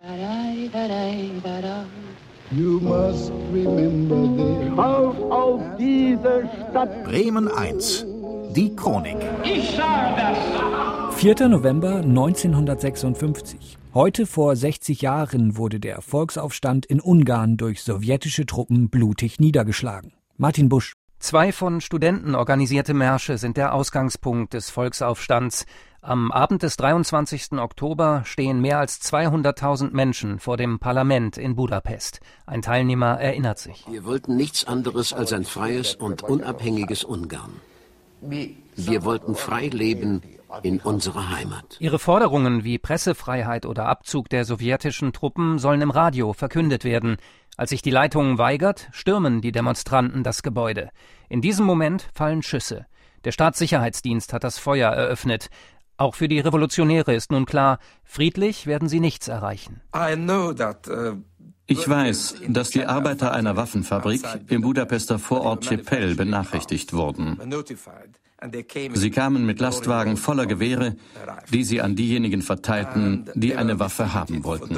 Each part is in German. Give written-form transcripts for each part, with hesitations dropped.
You must remember Schaut auf diese Stadt. Bremen 1, die Chronik. Ich sage das. 4. November 1956. Heute vor 60 Jahren wurde der Volksaufstand in Ungarn durch sowjetische Truppen blutig niedergeschlagen. Martin Busch. 2 von Studenten organisierte Märsche sind der Ausgangspunkt des Volksaufstands. Am Abend des 23. Oktober stehen mehr als 200.000 Menschen vor dem Parlament in Budapest. Ein Teilnehmer erinnert sich. Wir wollten nichts anderes als ein freies und unabhängiges Ungarn. Wir wollten frei leben in unserer Heimat. Ihre Forderungen wie Pressefreiheit oder Abzug der sowjetischen Truppen sollen im Radio verkündet werden. Als sich die Leitung weigert, stürmen die Demonstranten das Gebäude. In diesem Moment fallen Schüsse. Der Staatssicherheitsdienst hat das Feuer eröffnet. Auch für die Revolutionäre ist nun klar, friedlich werden sie nichts erreichen. Ich weiß, dass die Arbeiter einer Waffenfabrik im Budapester Vorort Csepel benachrichtigt wurden. Sie kamen mit Lastwagen voller Gewehre, die sie an diejenigen verteilten, die eine Waffe haben wollten.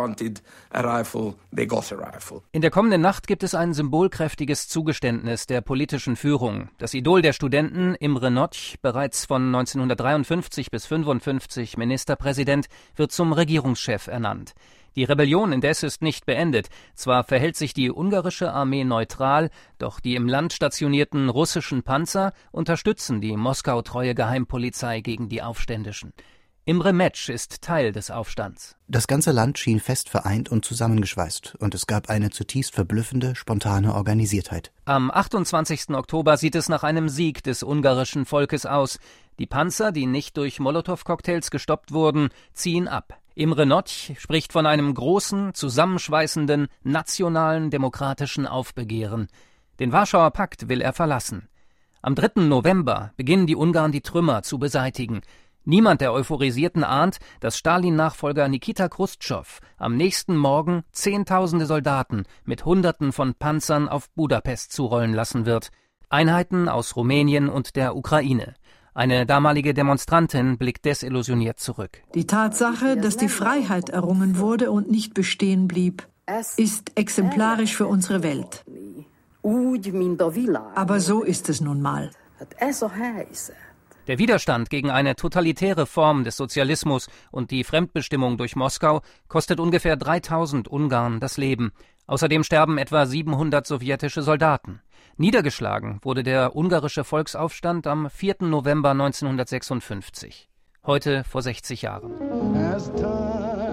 In der kommenden Nacht gibt es ein symbolkräftiges Zugeständnis der politischen Führung. Das Idol der Studenten, Imre Nagy, bereits von 1953 bis 1955 Ministerpräsident, wird zum Regierungschef ernannt. Die Rebellion indes ist nicht beendet. Zwar verhält sich die ungarische Armee neutral, doch die im Land stationierten russischen Panzer unterstützen die Moskau-treue Geheimpolizei gegen die Aufständischen. Imre Nagy ist Teil des Aufstands. Das ganze Land schien fest vereint und zusammengeschweißt, und es gab eine zutiefst verblüffende, spontane Organisiertheit. Am 28. Oktober sieht es nach einem Sieg des ungarischen Volkes aus. Die Panzer, die nicht durch Molotow-Cocktails gestoppt wurden, ziehen ab. Imre Nagy spricht von einem großen, zusammenschweißenden, nationalen, demokratischen Aufbegehren. Den Warschauer Pakt will er verlassen. Am 3. November beginnen die Ungarn die Trümmer zu beseitigen. Niemand der Euphorisierten ahnt, dass Stalin-Nachfolger Nikita Chruschtschow am nächsten Morgen Zehntausende Soldaten mit Hunderten von Panzern auf Budapest zurollen lassen wird. Einheiten aus Rumänien und der Ukraine. Eine damalige Demonstrantin blickt desillusioniert zurück. Die Tatsache, dass die Freiheit errungen wurde und nicht bestehen blieb, ist exemplarisch für unsere Welt. Aber so ist es nun mal. Der Widerstand gegen eine totalitäre Form des Sozialismus und die Fremdbestimmung durch Moskau kostet ungefähr 3.000 Ungarn das Leben. Außerdem sterben etwa 700 sowjetische Soldaten. Niedergeschlagen wurde der ungarische Volksaufstand am 4. November 1956. Heute vor 60 Jahren.